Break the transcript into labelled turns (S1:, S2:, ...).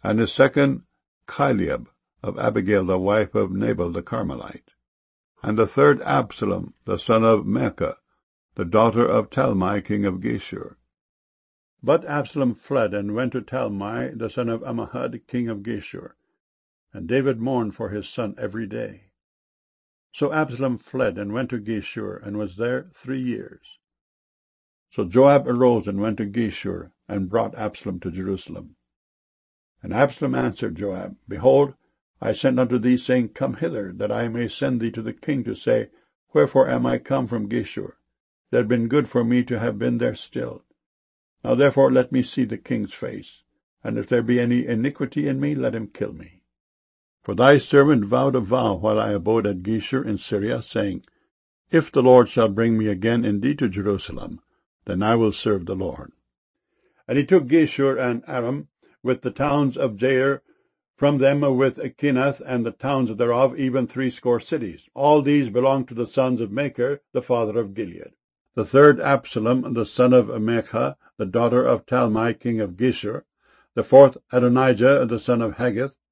S1: and the second Chileab, of Abigail the wife of Nabal the Carmelite, and the third Absalom, the son of Maacah, the daughter of Talmai king of Geshur. But Absalom fled and went to Talmai, the son of Ammihud, king of Geshur, and David mourned for his son every day. So Absalom fled and went to Geshur, and was there 3 years. So Joab arose and went to Geshur, and brought Absalom to Jerusalem. And Absalom answered Joab, Behold, I sent unto thee, saying, Come hither, that I may send thee to the king to say, Wherefore am I come from Geshur? It had been good for me to have been there still. Now therefore let me see the king's face, and if there be any iniquity in me, let him kill me. For thy servant vowed a vow while I abode at Geshur in Syria, saying, If the Lord shall bring me again indeed to Jerusalem, then I will serve the Lord. And he took Geshur and Aram, with the towns of Jair, from them with Kenath and the towns thereof, even 60 cities. All these belonged to the sons of Machir, the father of Gilead. The third Absalom, the son of Maacah, the daughter of Talmai king of Geshur. The fourth Adonijah, the son of Haggith.